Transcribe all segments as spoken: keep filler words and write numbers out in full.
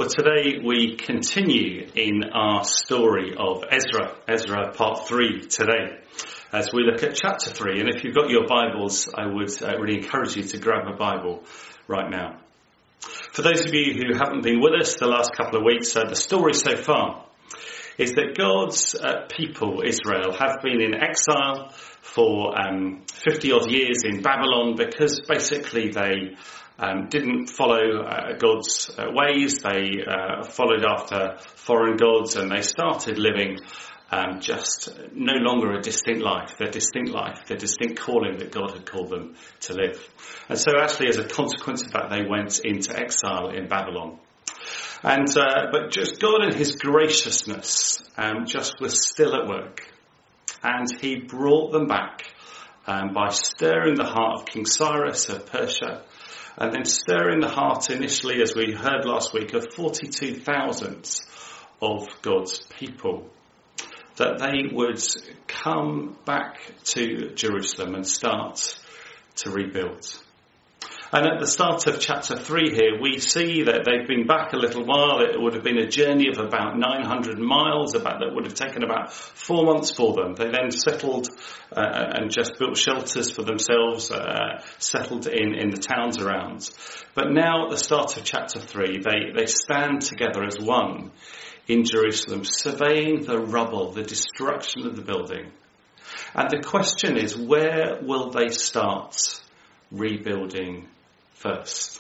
Well, today we continue in our story of Ezra, Ezra part three today, as we look at chapter three. And if you've got your Bibles, I would uh, really encourage you to grab a Bible right now. For those of you who haven't been with us the last couple of weeks, uh, the story so far is that God's uh, people, Israel, have been in exile for um, fifty odd years in Babylon because basically they Um, didn't follow uh, God's uh, ways. They uh, followed after foreign gods, and they started living um, just no longer a distinct life, their distinct life, their distinct calling that God had called them to live. And so actually as a consequence of that, they went into exile in Babylon. And uh, but just God in his graciousness um, just was still at work. And he brought them back um, by stirring the heart of King Cyrus of Persia, and then stirring the heart initially, as we heard last week, of forty-two thousand of God's people, that they would come back to Jerusalem and start to rebuild. And at the start of chapter three here, we see that they've been back a little while. It would have been a journey of about nine hundred miles, about that would have taken about four months for them. They then settled uh, and just built shelters for themselves, uh, settled in, in the towns around. But now at the start of chapter three, they, they stand together as one in Jerusalem, surveying the rubble, the destruction of the building. And the question is, where will they start rebuilding first?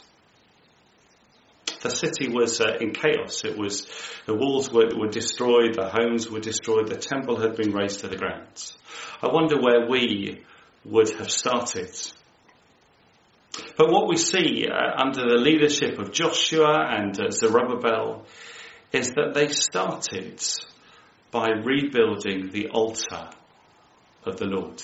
The city was uh, in chaos. It was, the walls were, were destroyed, the homes were destroyed, the temple had been razed to the ground. I wonder where we would have started. But what we see uh, under the leadership of Joshua and uh, Zerubbabel is that they started by rebuilding the altar of the Lord.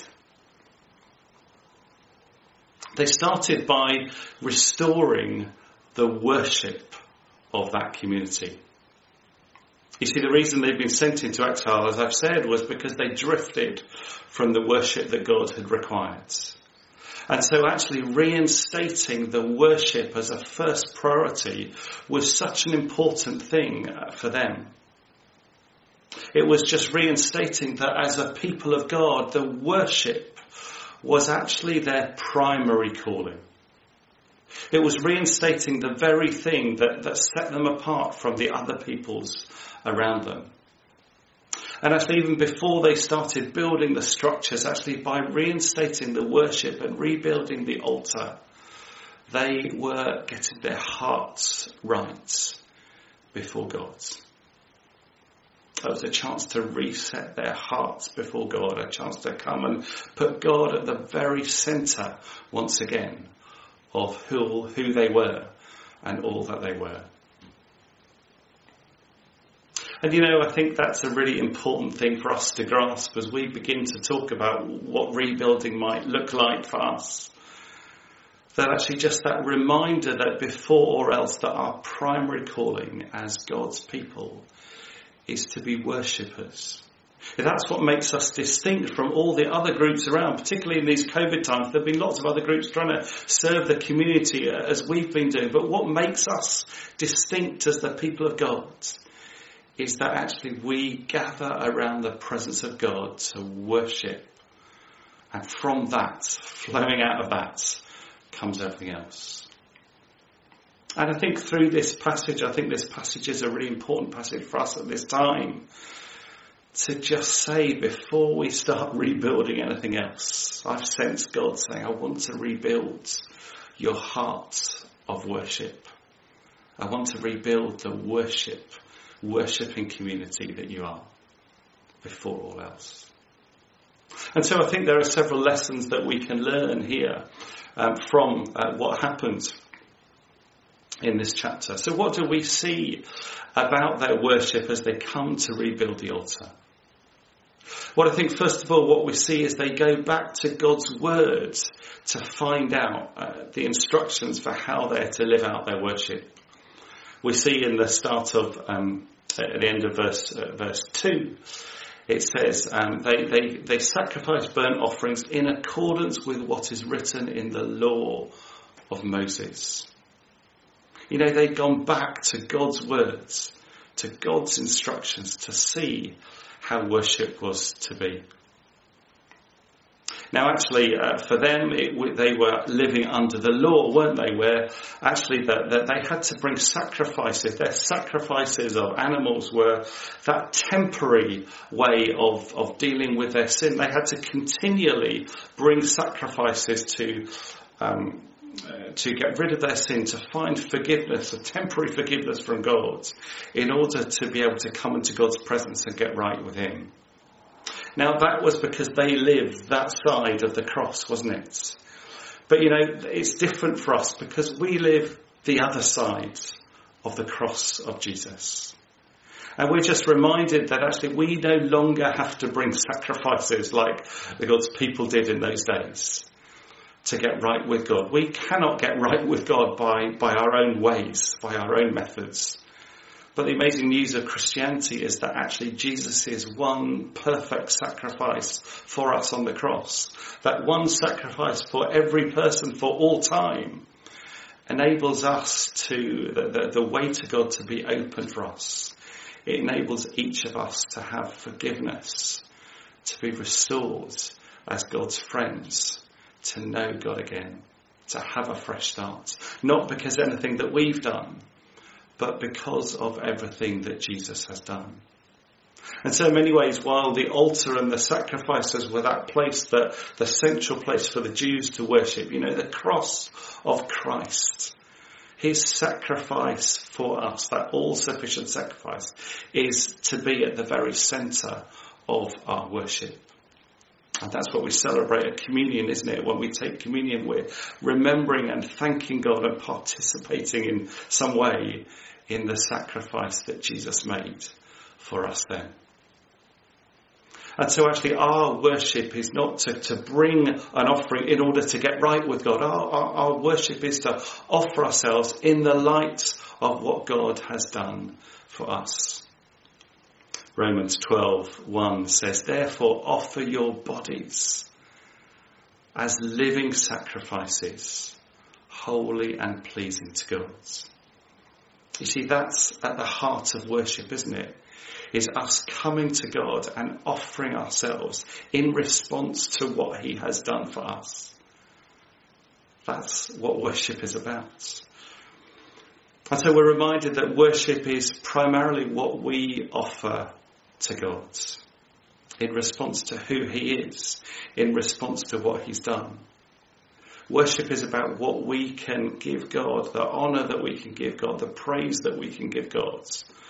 They started by restoring the worship of that community. You see, the reason they've been sent into exile, as I've said, was because they drifted from the worship that God had required. And so actually reinstating the worship as a first priority was such an important thing for them. It was just reinstating that as a people of God, the worship was actually their primary calling. It was reinstating the very thing that, that set them apart from the other peoples around them. And actually even before they started building the structures, actually by reinstating the worship and rebuilding the altar, they were getting their hearts right before God. That was a chance to reset their hearts before God, a chance to come and put God at the very centre once again of who, who they were and all that they were. And you know, I think that's a really important thing for us to grasp as we begin to talk about what rebuilding might look like for us. That actually just that reminder that before or else that our primary calling as God's people is to be worshippers. That's what makes us distinct from all the other groups around, particularly in these COVID times. There have been lots of other groups trying to serve the community as we've been doing. But what makes us distinct as the people of God is that actually we gather around the presence of God to worship. And from that, flowing out of that, comes everything else. And I think through this passage, I think this passage is a really important passage for us at this time. To just say before we start rebuilding anything else, I've sensed God saying, I want to rebuild your heart of worship. I want to rebuild the worship, worshipping community that you are before all else. And so I think there are several lessons that we can learn here um, from uh, what happened in this chapter. So what do we see about their worship as they come to rebuild the altar? Well, I think first of all what we see is they go back to God's word to find out uh, the instructions for how they're to live out their worship. We see in the start of, um, at the end of verse uh, verse two, it says um, they, they, they sacrifice burnt offerings in accordance with what is written in the law of Moses. You know, they'd gone back to God's words, to God's instructions, to see how worship was to be. Now, actually, uh, for them, it, they were living under the law, weren't they? Where actually that the, they had to bring sacrifices. Their sacrifices of animals were that temporary way of, of dealing with their sin. They had to continually bring sacrifices to um, uh, to get rid of their sin, to find forgiveness, a temporary forgiveness from God, in order to be able to come into God's presence and get right with Him. Now, that was because they lived that side of the cross, wasn't it? But, you know, it's different for us because we live the other side of the cross of Jesus. And we're just reminded that actually we no longer have to bring sacrifices like the God's people did in those days to get right with God. We cannot get right with God by, by our own ways, by our own methods. But the amazing news of Christianity is that actually Jesus is one perfect sacrifice for us on the cross. That one sacrifice for every person for all time enables us to, the, the, the way to God to be open for us. It enables each of us to have forgiveness, to be restored as God's friends, to know God again, to have a fresh start. Not because of anything that we've done, but because of everything that Jesus has done. And so in many ways, while the altar and the sacrifices were that place, that the central place for the Jews to worship, you know, the cross of Christ, his sacrifice for us, that all-sufficient sacrifice, is to be at the very centre of our worship. And that's what we celebrate at communion, isn't it? When we take communion, we're remembering and thanking God and participating in some way in the sacrifice that Jesus made for us then. And so actually our worship is not to, to bring an offering in order to get right with God. Our, our, our worship is to offer ourselves in the light of what God has done for us. Romans twelve one says, therefore offer your bodies as living sacrifices, holy and pleasing to God. You see, that's at the heart of worship, isn't it? Is us coming to God and offering ourselves in response to what he has done for us. That's what worship is about. And so we're reminded that worship is primarily what we offer to God in response to who he is, in response to what he's done. Worship is about what we can give God, the honour that we can give God, the praise that we can give God.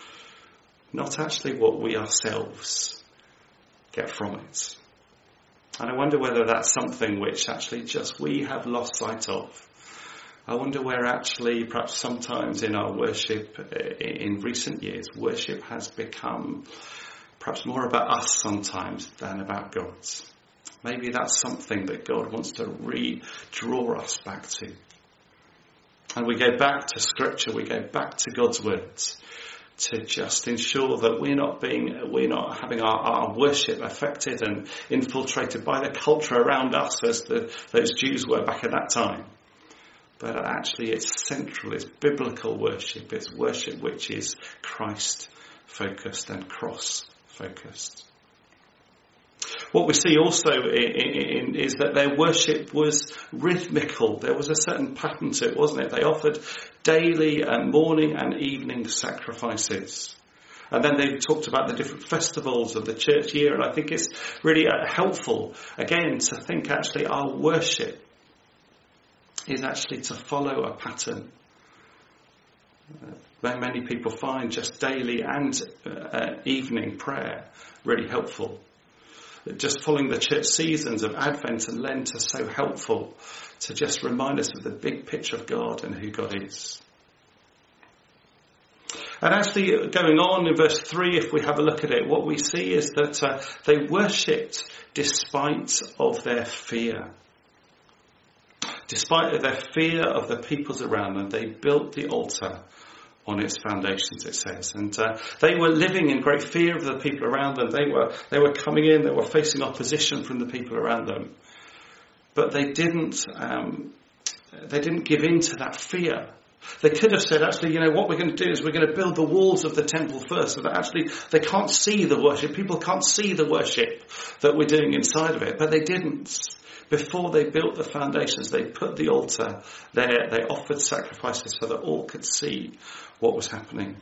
Not actually what we ourselves get from it. And I wonder whether that's something which actually just we have lost sight of. I wonder where actually perhaps sometimes in our worship in recent years, worship has become perhaps more about us sometimes than about God. Maybe that's something that God wants to redraw us back to. And we go back to Scripture, we go back to God's words to just ensure that we're not being, we're not having our, our worship affected and infiltrated by the culture around us as the, those Jews were back at that time. But actually it's central, it's biblical worship, it's worship which is Christ focused and cross focused. What we see also in, in, is that their worship was rhythmical. There was a certain pattern to it, wasn't it? They offered daily and morning and evening sacrifices. And then they talked about the different festivals of the church year. And I think it's really uh, helpful, again, to think actually our worship is actually to follow a pattern. Uh, many people find just daily and uh, evening prayer really helpful. Just following the church seasons of Advent and Lent are so helpful to just remind us of the big picture of God and who God is. And actually going on in verse three, if we have a look at it, what we see is that uh, they worshipped despite of their fear. Despite of their fear of the peoples around them, they built the altar on its foundations, it says. And uh, they were living in great fear of the people around them. They were they were coming in, they were facing opposition from the people around them. But they didn't um, they didn't give in to that fear. They could have said, actually, you know, what we're going to do is we're going to build the walls of the temple first, so that actually they can't see the worship. People can't see the worship that we're doing inside of it. But they didn't. Before they built the foundations, they put the altar there. They offered sacrifices so that all could see what was happening.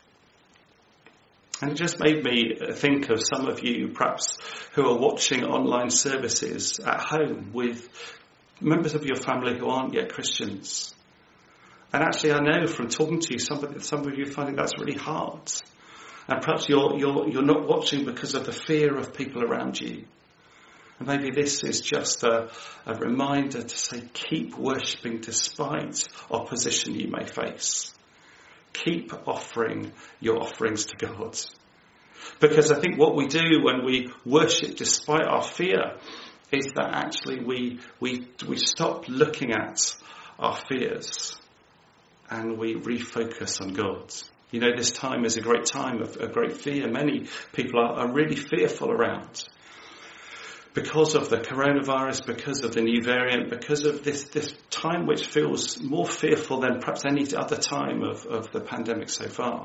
And it just made me think of some of you, perhaps, who are watching online services at home with members of your family who aren't yet Christians. And actually, I know from talking to you, some of, some of you are finding that's really hard. And perhaps you're, you're, you're not watching because of the fear of people around you. And maybe this is just a, a reminder to say, keep worshipping despite opposition you may face. Keep offering your offerings to God. Because I think what we do when we worship despite our fear is that actually we we we stop looking at our fears and we refocus on God. You know, this time is a great time of, of great fear. Many people are, are really fearful around because of the coronavirus, because of the new variant, because of this, this time which feels more fearful than perhaps any other time of, of the pandemic so far.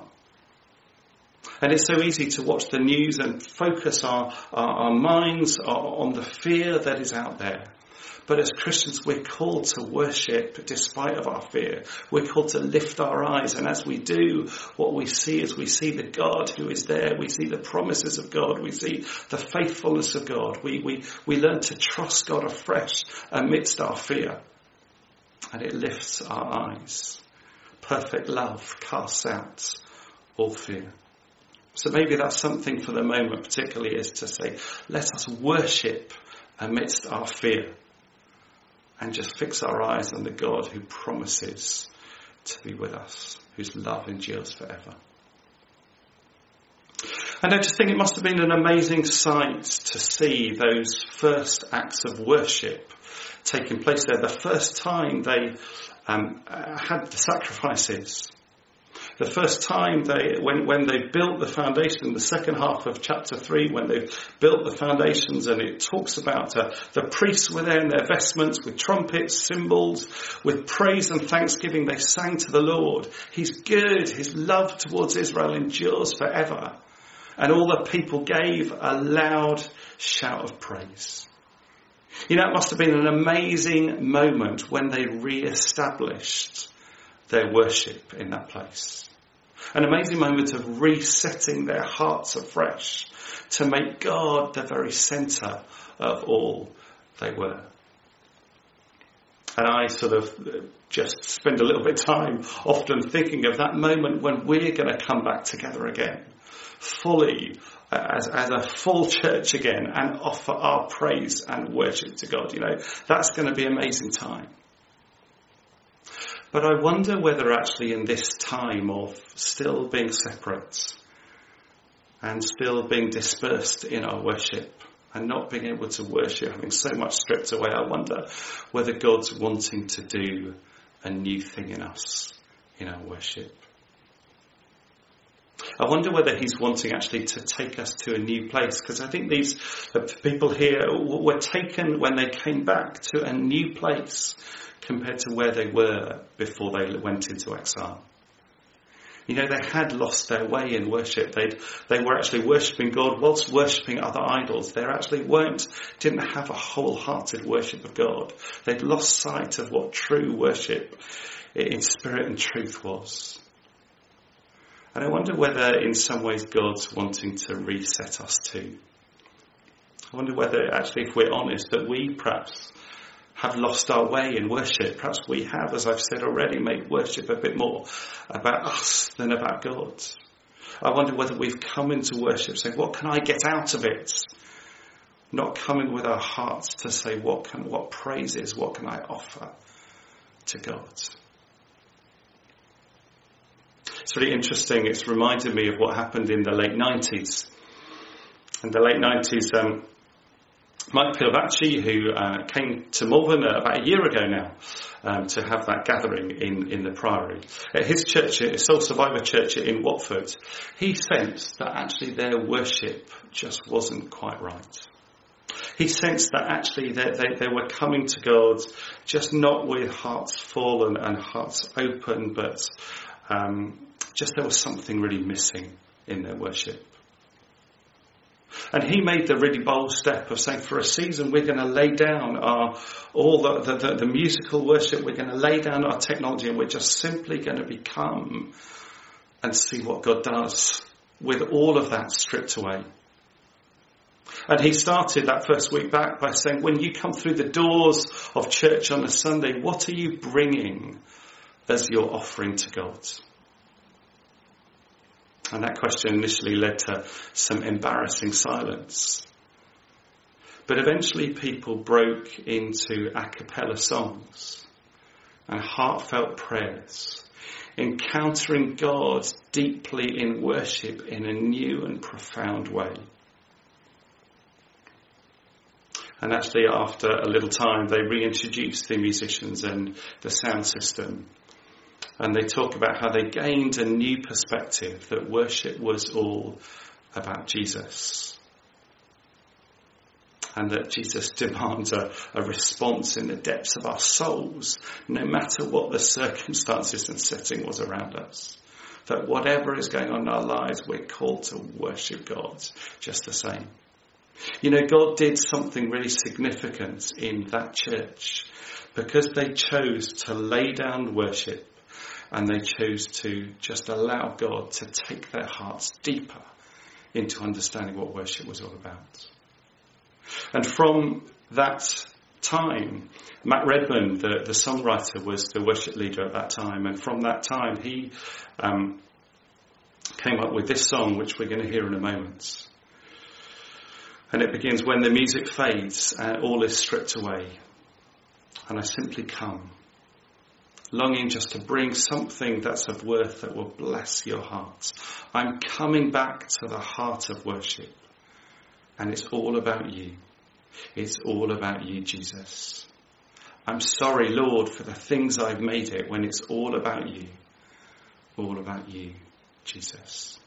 And it's so easy to watch the news and focus our, our, our minds on the fear that is out there. But as Christians, we're called to worship despite of our fear. We're called to lift our eyes. And as we do, what we see is we see the God who is there. We see the promises of God. We see the faithfulness of God. We, we, we learn to trust God afresh amidst our fear. And it lifts our eyes. Perfect love casts out all fear. So maybe that's something for the moment particularly, is to say, let us worship amidst our fear. And just fix our eyes on the God who promises to be with us, whose love endures forever. And I just think it must have been an amazing sight to see those first acts of worship taking place there. The first time they um, had the sacrifices. The first time they, when, when they built the foundation, the second half of chapter three, when they've built the foundations, and it talks about uh, the priests were there in their vestments with trumpets, cymbals, with praise and thanksgiving. They sang to the Lord. He's good. His love towards Israel endures forever. And all the people gave a loud shout of praise. You know, it must have been an amazing moment when they re-established their worship in that place. An amazing moment of resetting their hearts afresh to make God the very centre of all they were. And I sort of just spend a little bit of time often thinking of that moment when we're going to come back together again, fully, as, as a full church again, and offer our praise and worship to God. You know, that's going to be an amazing time. But I wonder whether actually in this time of still being separate and still being dispersed in our worship and not being able to worship, having so much stripped away, I wonder whether God's wanting to do a new thing in us, in our worship. I wonder whether he's wanting actually to take us to a new place, because I think these people here were taken when they came back to a new place compared to where they were before they went into exile. You know, they had lost their way in worship. They'd, they were actually worshipping God whilst worshipping other idols. They actually weren't, didn't have a wholehearted worship of God. They'd lost sight of what true worship in spirit and truth was. And I wonder whether in some ways God's wanting to reset us too. I wonder whether actually, if we're honest, that we perhaps have lost our way in worship. Perhaps we have, as I've said already, made worship a bit more about us than about God. I wonder whether we've come into worship saying, what can I get out of it? Not coming with our hearts to say, what can, what praises, what can I offer to God? It's really interesting. It's reminded me of what happened in the late nineties. In the late nineties, um, Mike Pilvacci, who uh, came to Malvern uh, about a year ago now um, to have that gathering in, in the Priory. At his church, Soul Survivor Church in Watford, he sensed that actually their worship just wasn't quite right. He sensed that actually they, they, they were coming to God just not with hearts full and, and hearts open, but um, just there was something really missing in their worship. And he made the really bold step of saying, for a season, we're going to lay down our all the, the, the, the musical worship. We're going to lay down our technology, and we're just simply going to become and see what God does with all of that stripped away. And he started that first week back by saying, when you come through the doors of church on a Sunday, what are you bringing as your offering to God? And that question initially led to some embarrassing silence. But eventually people broke into a cappella songs and heartfelt prayers, encountering God deeply in worship in a new and profound way. And actually after a little time they reintroduced the musicians and the sound system. And they talk about how they gained a new perspective, that worship was all about Jesus. And that Jesus demands a, a response in the depths of our souls, no matter what the circumstances and setting was around us. That whatever is going on in our lives, we're called to worship God just the same. You know, God did something really significant in that church because they chose to lay down worship. And they chose to just allow God to take their hearts deeper into understanding what worship was all about. And from that time, Matt Redman, the, the songwriter, was the worship leader at that time. And from that time, he um, came up with this song, which we're going to hear in a moment. And it begins, when the music fades and all is stripped away, and I simply come, longing just to bring something that's of worth that will bless your heart. I'm coming back to the heart of worship. And it's all about you. It's all about you, Jesus. I'm sorry, Lord, for the things I've made it when it's all about you. All about you, Jesus.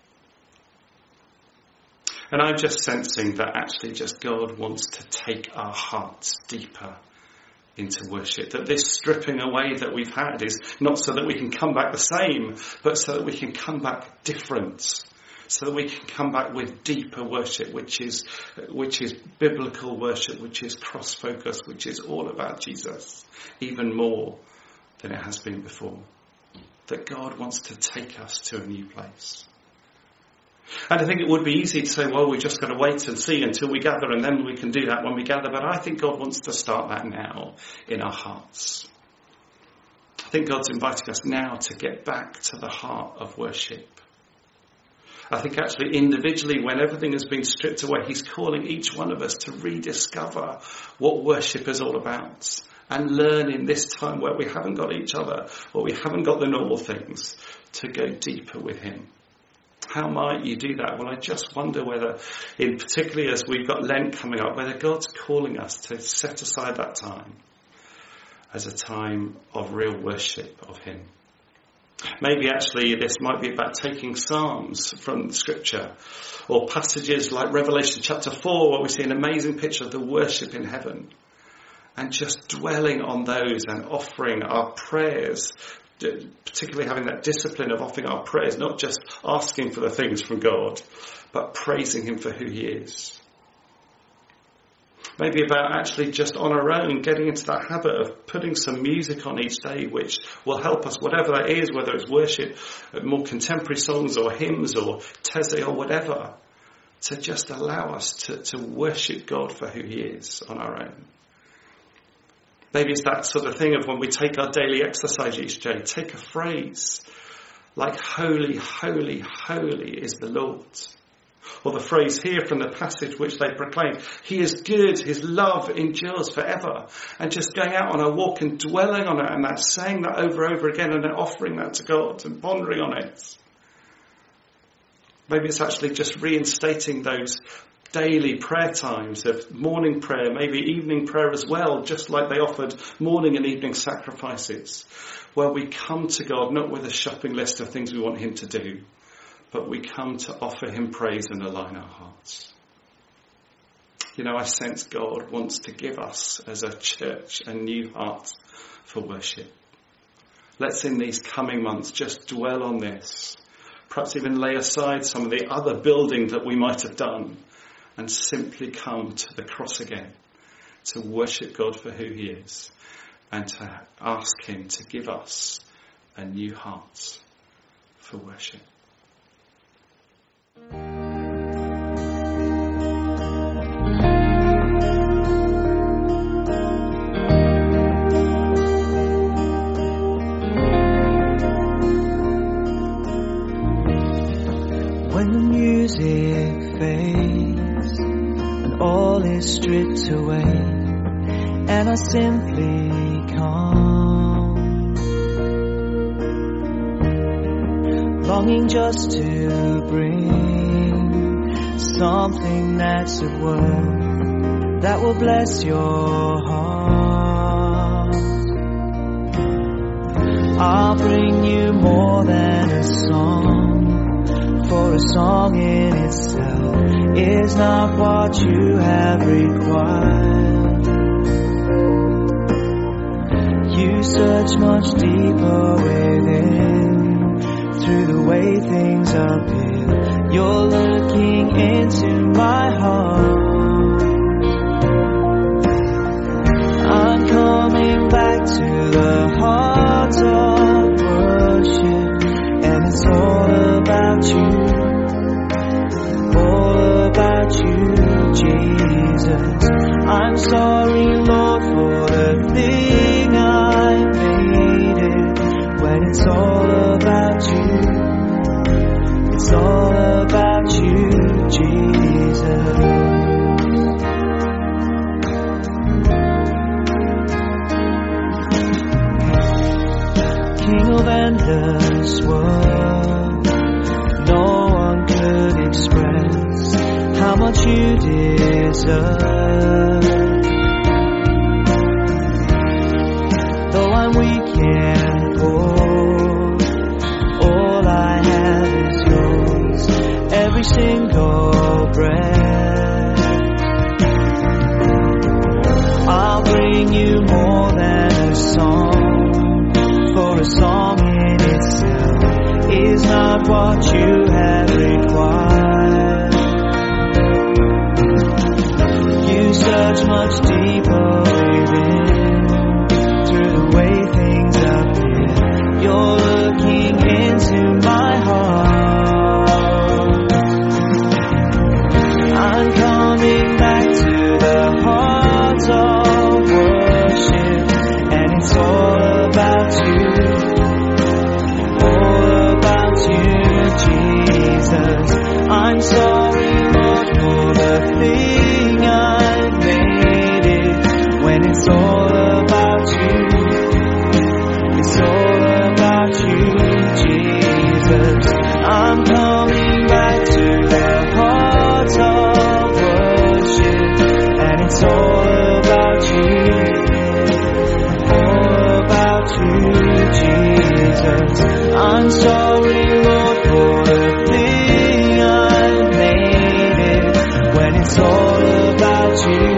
And I'm just sensing that actually just God wants to take our hearts deeper into worship, that this stripping away that we've had is not so that we can come back the same, but so that we can come back different, so that we can come back with deeper worship, which is which is biblical worship, which is cross-focused, which is all about Jesus, even more than it has been before. That God wants to take us to a new place. And I think it would be easy to say, well, we've just got to wait and see until we gather, and then we can do that when we gather. But I think God wants to start that now in our hearts. I think God's inviting us now to get back to the heart of worship. I think actually individually, when everything has been stripped away, he's calling each one of us to rediscover what worship is all about. And learn in this time where we haven't got each other, or we haven't got the normal things, to go deeper with him. How might you do that? Well, I just wonder whether, in particularly as we've got Lent coming up, whether God's calling us to set aside that time as a time of real worship of him. Maybe actually this might be about taking Psalms from Scripture, or passages like Revelation chapter four, where we see an amazing picture of the worship in heaven, and just dwelling on those and offering our prayers, particularly having that discipline of offering our prayers, not just asking for the things from God, but praising him for who he is. Maybe about actually just on our own getting into that habit of putting some music on each day, which will help us, whatever that is, whether it's worship, more contemporary songs or hymns or Teze or whatever, to just allow us to, to worship God for who he is on our own. Maybe it's that sort of thing of when we take our daily exercise each day, take a phrase like holy, holy, holy is the Lord. Or the phrase here from the passage which they proclaim, he is good, his love endures forever. And just going out on a walk and dwelling on it, and that saying that over and over again, and then offering that to God and pondering on it. Maybe it's actually just reinstating those daily prayer times of morning prayer, maybe evening prayer as well, just like they offered morning and evening sacrifices, where we come to God not with a shopping list of things we want him to do, but we come to offer him praise and align our hearts. You know, I sense God wants to give us as a church a new heart for worship. Let's in these coming months just dwell on this. Perhaps even lay aside some of the other building that we might have done and simply come to the cross again to worship God for who he is and to ask him to give us a new heart for worship. When the music fades and all is stripped away, and I simply come, longing just to bring something that's of worth that will bless your heart. I'll bring you more than a song, for a song in itself is not what you have required. You search much deeper within, through the way things appear. You're looking into my heart. I'm coming back to the heart of worship, and it's all about you, all about you, Jesus. I'm sorry, Lord, for the thing I made it, when it's all about you, it's all about you, Jesus. King of endless world, no one could express how much you deserve. Though I'm weak and poor, all I have is yours, every single breath. I'll bring you more than a song, for a song in itself is not what you have required. You search much deeper within, through the way things appear. You're looking into my heart. I'm coming back to the heart of worship, and it's all about you, all about you, Jesus. I'm sorry, Lord, for the thing I made it, when it's all about you, it's all about you, Jesus. I'm coming back to the heart of worship, and it's all about you, all about you, Jesus. I'm sorry, Lord, for the thing I made it, when it's all about you,